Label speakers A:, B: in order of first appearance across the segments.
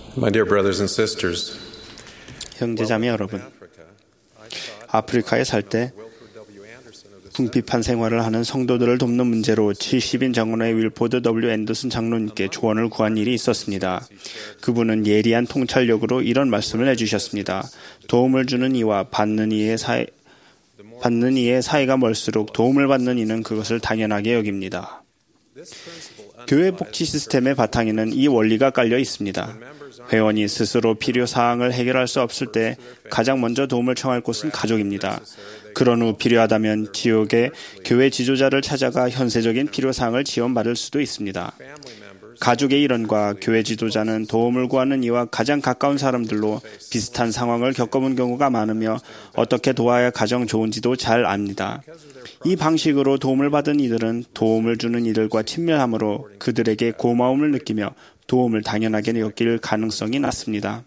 A: My dear brothers and sisters,
B: 형제자매 여러분, 아프리카에 살 때 궁핍한 생활을 하는 성도들을 돕는 문제로 70인 정원의 윌포드 W. 앤더슨 장로님께 조언을 구한 일이 있었습니다. 그분은 예리한 통찰력으로 이런 말씀을 해주셨습니다. 도움을 주는 이와 받는 이의 사이가 멀수록 도움을 받는 이는 그것을 당연하게 여깁니다. 교회 복지 시스템의 바탕에는 이 원리가 깔려 있습니다. 회원이 스스로 필요사항을 해결할 수 없을 때 가장 먼저 도움을 청할 곳은 가족입니다. 그런 후 필요하다면 지역의 교회 지도자를 찾아가 현세적인 필요사항을 지원받을 수도 있습니다. 가족의 일원과 교회 지도자는 도움을 구하는 이와 가장 가까운 사람들로 비슷한 상황을 겪어본 경우가 많으며 어떻게 도와야 가장 좋은지도 잘 압니다. 이 방식으로 도움을 받은 이들은 도움을 주는 이들과 친밀함으로 그들에게 고마움을 느끼며 도움을 당연하게 여길 가능성이 낮습니다.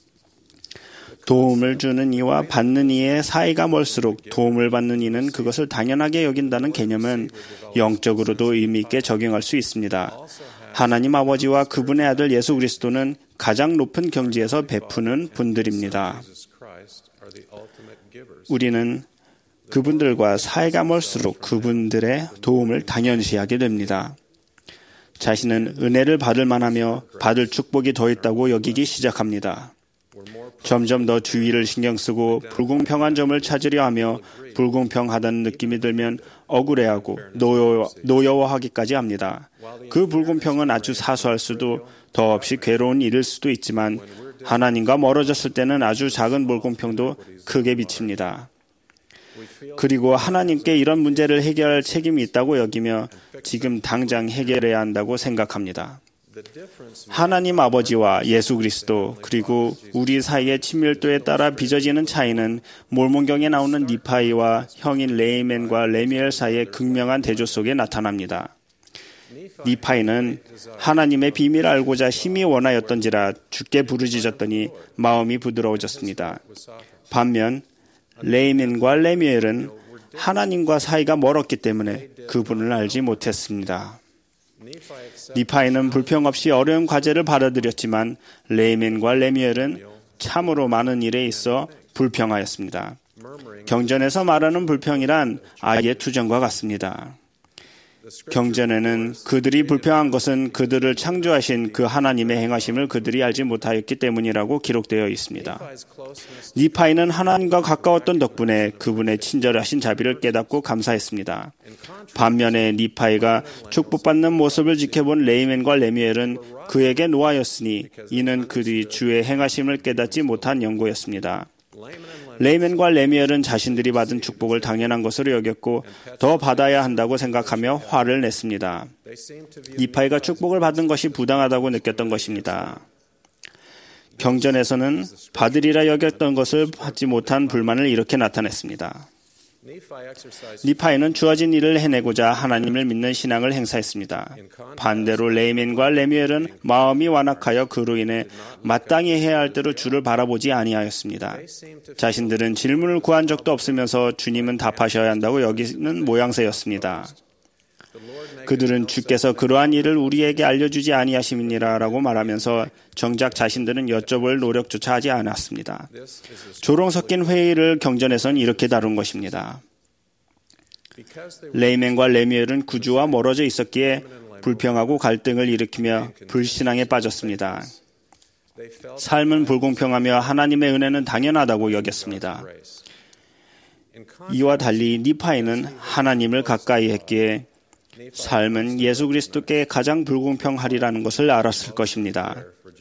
B: 도움을 주는 이와 받는 이의 사이가 멀수록 도움을 받는 이는 그것을 당연하게 여긴다는 개념은 영적으로도 의미 있게 적용할 수 있습니다. 하나님 아버지와 그분의 아들 예수 그리스도는 가장 높은 경지에서 베푸는 분들입니다. 우리는 그분들과 사이가 멀수록 그분들의 도움을 당연시하게 됩니다. 자신은 은혜를 받을 만하며 받을 축복이 더 있다고 여기기 시작합니다. 점점 더 주위를 신경 쓰고 불공평한 점을 찾으려 하며 불공평하다는 느낌이 들면 억울해하고 노여워하기까지 합니다. 그 불공평은 아주 사소할 수도 더없이 괴로운 일일 수도 있지만 하나님과 멀어졌을 때는 아주 작은 불공평도 크게 비칩니다. 그리고 하나님께 이런 문제를 해결할 책임이 있다고 여기며 지금 당장 해결해야 한다고 생각합니다. 하나님 아버지와 예수 그리스도 그리고 우리 사이의 친밀도에 따라 빚어지는 차이는 몰몬경에 나오는 니파이와 형인 레이맨과 레미엘 사이의 극명한 대조 속에 나타납니다. 니파이는 하나님의 비밀을 알고자 심히 원하였던지라 주께 부르짖었더니 마음이 부드러워졌습니다. 반면 레이맨과 레미엘은 하나님과 사이가 멀었기 때문에 그분을 알지 못했습니다. 니파이는 불평 없이 어려운 과제를 받아들였지만 레이맨과 레미엘은 참으로 많은 일에 있어 불평하였습니다. 경전에서 말하는 불평이란 아이의 투정과 같습니다. 경전에는 그들이 불평한 것은 그들을 창조하신 그 하나님의 행하심을 그들이 알지 못하였기 때문이라고 기록되어 있습니다. 니파이는 하나님과 가까웠던 덕분에 그분의 친절하신 자비를 깨닫고 감사했습니다. 반면에 니파이가 축복받는 모습을 지켜본 레이맨과 레미엘은 그에게 노하였으니 이는 그들이 주의 행하심을 깨닫지 못한 연고였습니다. 레이맨과 레미엘은 자신들이 받은 축복을 당연한 것으로 여겼고 더 받아야 한다고 생각하며 화를 냈습니다. 니파이가 축복을 받은 것이 부당하다고 느꼈던 것입니다. 경전에서는 받으리라 여겼던 것을 받지 못한 불만을 이렇게 나타냈습니다. 니파이는 주어진 일을 해내고자 하나님을 믿는 신앙을 행사했습니다. 반대로 레이맨과 레미엘은 마음이 완악하여 그로 인해 마땅히 해야 할 대로 주를 바라보지 아니하였습니다. 자신들은 질문을 구한 적도 없으면서 주님은 답하셔야 한다고 여기는 모양새였습니다. 그들은 주께서 그러한 일을 우리에게 알려주지 아니하심이니라라고 말하면서 정작 자신들은 여쭤볼 노력조차 하지 않았습니다. 조롱 섞인 회의를 경전에서는 이렇게 다룬 것입니다. 레이맨과 레미엘은 구주와 멀어져 있었기에 불평하고 갈등을 일으키며 불신앙에 빠졌습니다. 삶은 불공평하며 하나님의 은혜는 당연하다고 여겼습니다. 이와 달리 니파이는 하나님을 가까이 했기에 삶은 예수 그리스도께 가장 불공평하리라는 것을 알았을 것입니다.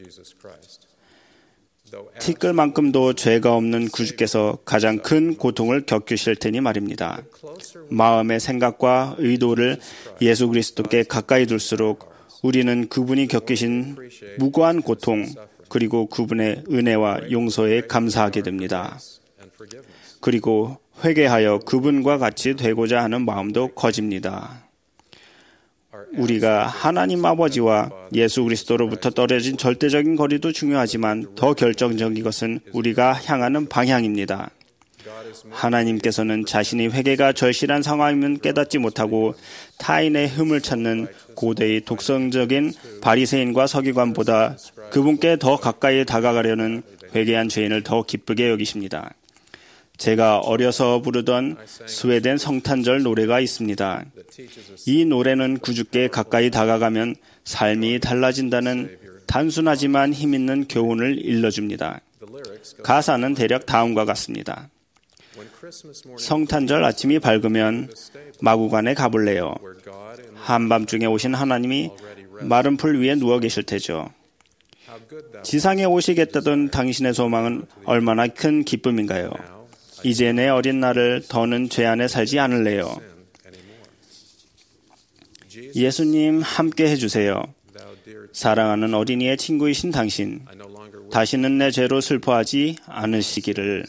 B: 티끌만큼도 죄가 없는 구주께서 가장 큰 고통을 겪으실 테니 말입니다. 마음의 생각과 의도를 예수 그리스도께 가까이 둘수록 우리는 그분이 겪으신 무고한 고통 그리고 그분의 은혜와 용서에 감사하게 됩니다. 그리고 회개하여 그분과 같이 되고자 하는 마음도 커집니다. 우리가 하나님 아버지와 예수 그리스도로부터 떨어진 절대적인 거리도 중요하지만 더 결정적인 것은 우리가 향하는 방향입니다. 하나님께서는 자신이 회개가 절실한 상황이면 깨닫지 못하고 타인의 흠을 찾는 고대의 독성적인 바리새인과 서기관보다 그분께 더 가까이 다가가려는 회개한 죄인을 더 기쁘게 여기십니다. 제가 어려서 부르던 스웨덴 성탄절 노래가 있습니다. 이 노래는 구주께 가까이 다가가면 삶이 달라진다는 단순하지만 힘있는 교훈을 일러줍니다. 가사는 대략 다음과 같습니다. 성탄절 아침이 밝으면 마구간에 가볼래요. 한밤중에 오신 하나님이 마른 풀 위에 누워 계실 테죠. 지상에 오시겠다던 당신의 소망은 얼마나 큰 기쁨인가요? 이제 내 어린 날을 더는 죄 안에 살지 않을래요. 예수님 함께 해주세요. 사랑하는 어린이의 친구이신 당신, 다시는 내 죄로 슬퍼하지 않으시기를.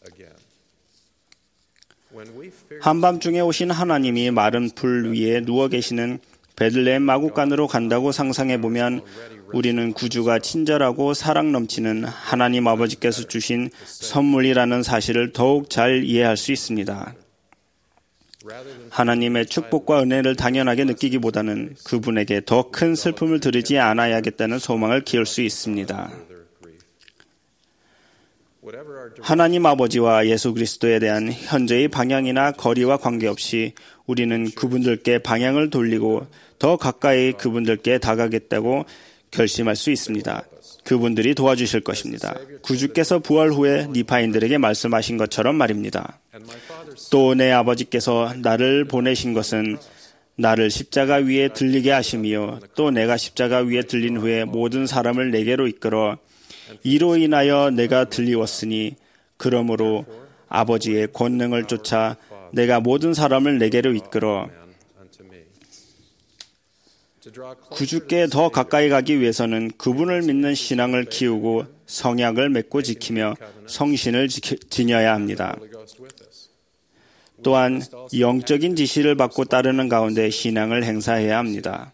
B: 한밤중에 오신 하나님이 마른 풀 위에 누워 계시는 베들레헴 마구간으로 간다고 상상해보면 우리는 구주가 친절하고 사랑 넘치는 하나님 아버지께서 주신 선물이라는 사실을 더욱 잘 이해할 수 있습니다. 하나님의 축복과 은혜를 당연하게 느끼기보다는 그분에게 더 큰 슬픔을 드리지 않아야겠다는 소망을 키울 수 있습니다. 하나님 아버지와 예수 그리스도에 대한 현재의 방향이나 거리와 관계없이 우리는 그분들께 방향을 돌리고 더 가까이 그분들께 다가가겠다고 결심할 수 있습니다. 그분들이 도와주실 것입니다. 구주께서 부활 후에 니파인들에게 말씀하신 것처럼 말입니다. 또 내 아버지께서 나를 보내신 것은 나를 십자가 위에 들리게 하심이요 또 내가 십자가 위에 들린 후에 모든 사람을 내게로 이끌어 이로 인하여 내가 들리웠으니 그러므로 아버지의 권능을 쫓아 내가 모든 사람을 내게로 이끌어. 구주께 더 가까이 가기 위해서는 그분을 믿는 신앙을 키우고 성약을 맺고 지키며 성신을 지녀야 합니다. 또한 영적인 지시를 받고 따르는 가운데 신앙을 행사해야 합니다.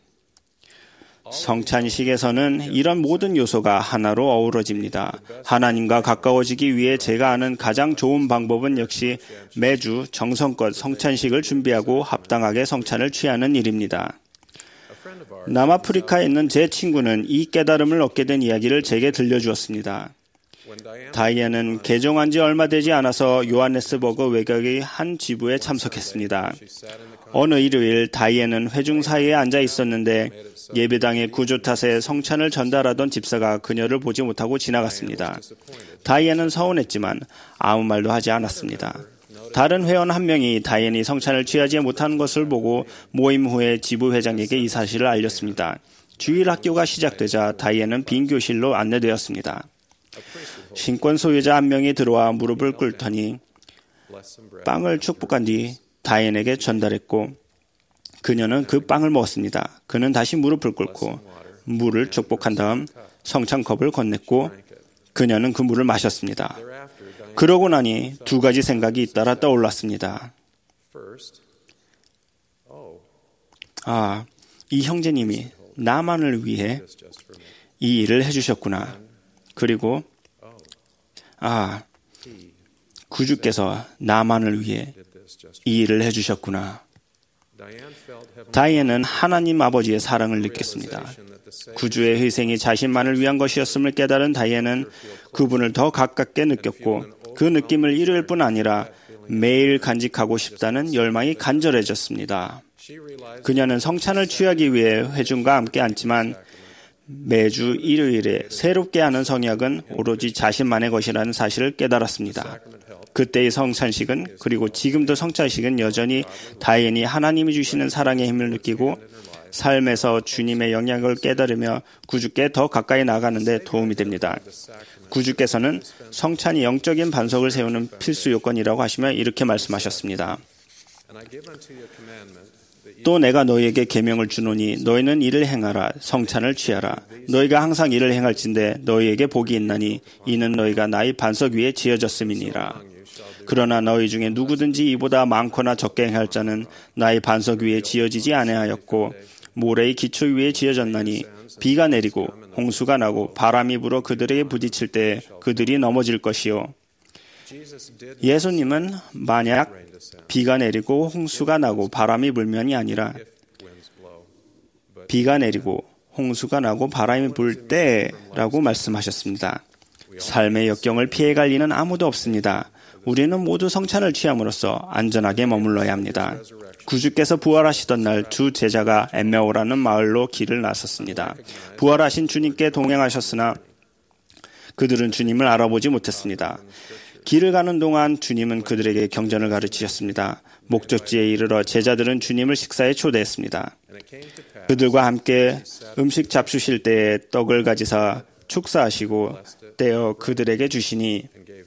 B: 성찬식에서는 이런 모든 요소가 하나로 어우러집니다. 하나님과 가까워지기 위해 제가 아는 가장 좋은 방법은 역시 매주 정성껏 성찬식을 준비하고 합당하게 성찬을 취하는 일입니다. 남아프리카에 있는 제 친구는 이 깨달음을 얻게 된 이야기를 제게 들려주었습니다. 다이앤은 개종한 지 얼마 되지 않아서 요하네스버그 외곽의 한 지부에 참석했습니다. 어느 일요일 다이앤은 회중사이에 앉아 있었는데 예배당의 구조 탓에 성찬을 전달하던 집사가 그녀를 보지 못하고 지나갔습니다. 다이앤은 서운했지만 아무 말도 하지 않았습니다. 다른 회원 한 명이 다이앤이 성찬을 취하지 못한 것을 보고 모임 후에 지부 회장에게 이 사실을 알렸습니다. 주일 학교가 시작되자 다이앤은 빈 교실로 안내되었습니다. 신권 소유자 한 명이 들어와 무릎을 꿇더니 빵을 축복한 뒤 다이앤에게 전달했고 그녀는 그 빵을 먹었습니다. 그는 다시 무릎을 꿇고 물을 축복한 다음 성찬컵을 건넸고 그녀는 그 물을 마셨습니다. 그러고 나니 두 가지 생각이 잇따라 떠올랐습니다. 이 형제님이 나만을 위해 이 일을 해주셨구나. 그리고 구주께서 나만을 위해 이 일을 해주셨구나. 다이앤은 하나님 아버지의 사랑을 느꼈습니다. 구주의 희생이 자신만을 위한 것이었음을 깨달은 다이앤은 그분을 더 가깝게 느꼈고 그 느낌을 일요일뿐 아니라 매일 간직하고 싶다는 열망이 간절해졌습니다. 그녀는 성찬을 취하기 위해 회중과 함께 앉지만 매주 일요일에 새롭게 하는 성약은 오로지 자신만의 것이라는 사실을 깨달았습니다. 그때의 성찬식은 그리고 지금도 성찬식은 여전히 다이앤이 하나님이 주시는 사랑의 힘을 느끼고 삶에서 주님의 영향을 깨달으며 구주께 더 가까이 나가는 데 도움이 됩니다. 구주께서는 성찬이 영적인 반석을 세우는 필수 요건이라고 하시며 이렇게 말씀하셨습니다. 또 내가 너희에게 계명을 주노니 너희는 이를 행하라. 성찬을 취하라. 너희가 항상 이를 행할진대 너희에게 복이 있나니 이는 너희가 나의 반석 위에 지어졌음이니라. 그러나 너희 중에 누구든지 이보다 많거나 적게 행할 자는 나의 반석 위에 지어지지 아니하였고 모래의 기초 위에 지어졌나니 비가 내리고 홍수가 나고 바람이 불어 그들에게 부딪힐 때 그들이 넘어질 것이요 예수님은 만약 비가 내리고 홍수가 나고 바람이 불면이 아니라 비가 내리고 홍수가 나고 바람이 불 때라고 말씀하셨습니다. 삶의 역경을 피해갈 이는 아무도 없습니다. 우리는 모두 성찬을 취함으로써 안전하게 머물러야 합니다. 구주께서 부활하시던 날 두 제자가 엠마오라는 마을로 길을 나섰습니다. 부활하신 주님께 동행하셨으나 그들은 주님을 알아보지 못했습니다. 길을 가는 동안 주님은 그들에게 경전을 가르치셨습니다. 목적지에 이르러 제자들은 주님을 식사에 초대했습니다. 그들과 함께 음식 잡수실 때에 떡을 가지사 축사하시고 떼어 그들에게 주시니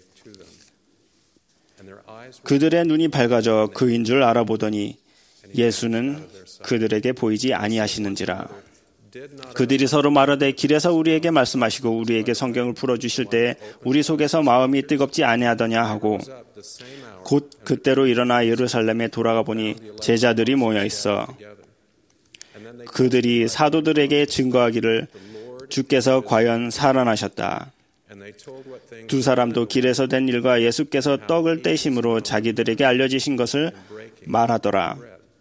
B: 그들의 눈이 밝아져 그인 줄 알아보더니 예수는 그들에게 보이지 아니하시는지라. 그들이 서로 말하되 길에서 우리에게 말씀하시고 우리에게 성경을 풀어주실 때에 우리 속에서 마음이 뜨겁지 아니하더냐 하고 곧 그때로 일어나 예루살렘에 돌아가 보니 제자들이 모여 있어 그들이 사도들에게 증거하기를 주께서 과연 살아나셨다. 두 사람도 길에서 된 일과 예수께서 떡을 떼심으로 자기들에게 알려지신 것을 말하더라.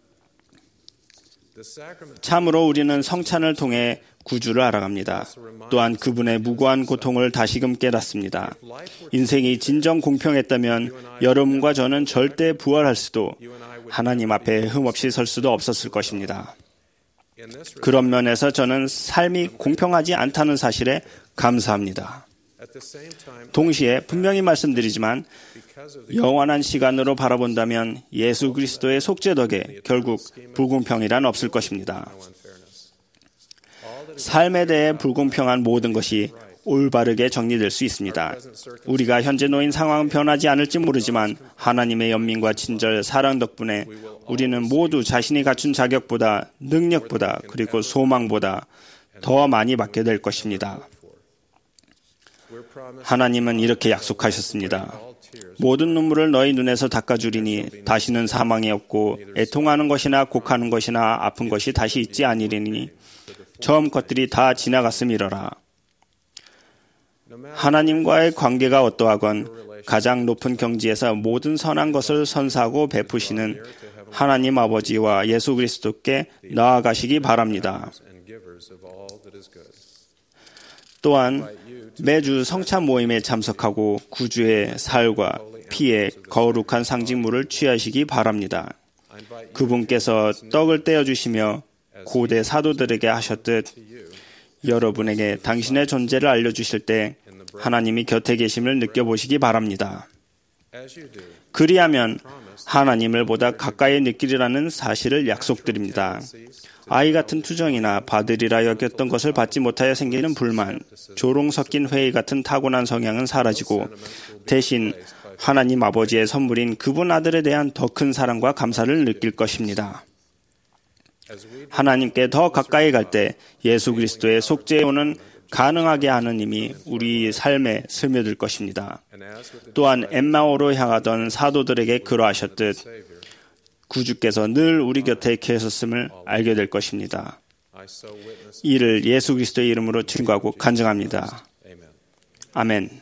B: 참으로 우리는 성찬을 통해 구주를 알아갑니다. 또한 그분의 무고한 고통을 다시금 깨닫습니다. 인생이 진정 공평했다면 여러분과 저는 절대 부활할 수도 하나님 앞에 흠없이 설 수도 없었을 것입니다. 그런 면에서 저는 삶이 공평하지 않다는 사실에 감사합니다. 동시에 분명히 말씀드리지만 영원한 시간으로 바라본다면 예수 그리스도의 속죄 덕에 결국 불공평이란 없을 것입니다. 삶에 대해 불공평한 모든 것이 올바르게 정리될 수 있습니다. 우리가 현재 놓인 상황은 변하지 않을지 모르지만 하나님의 연민과 친절, 사랑 덕분에 우리는 모두 자신이 갖춘 자격보다, 능력보다, 그리고 소망보다 더 많이 받게 될 것입니다. 하나님은 이렇게 약속하셨습니다. 모든 눈물을 너희 눈에서 닦아주리니 다시는 사망이 없고 애통하는 것이나 곡하는 것이나 아픈 것이 다시 있지 아니리니 처음 것들이 다 지나갔음이러라. 하나님과의 관계가 어떠하건 가장 높은 경지에서 모든 선한 것을 선사하고 베푸시는 하나님 아버지와 예수 그리스도께 나아가시기 바랍니다. 또한 매주 성찬 모임에 참석하고 구주의 살과 피의 거룩한 상징물을 취하시기 바랍니다. 그분께서 떡을 떼어주시며 고대 사도들에게 하셨듯 여러분에게 당신의 존재를 알려주실 때 하나님이 곁에 계심을 느껴보시기 바랍니다. 그리하면 하나님을 보다 가까이 느끼리라는 사실을 약속드립니다. 아이 같은 투정이나 받으리라 여겼던 것을 받지 못하여 생기는 불만, 조롱 섞인 회의 같은 타고난 성향은 사라지고 대신 하나님 아버지의 선물인 그분 아들에 대한 더 큰 사랑과 감사를 느낄 것입니다. 하나님께 더 가까이 갈 때 예수 그리스도의 속죄에 오는 가능하게 하는 힘이 우리 삶에 스며들 것입니다. 또한 엠마오로 향하던 사도들에게 그러하셨듯 구주께서 늘 우리 곁에 계셨음을 알게 될 것입니다. 이를 예수 그리스도의 이름으로 증거하고 간증합니다. 아멘.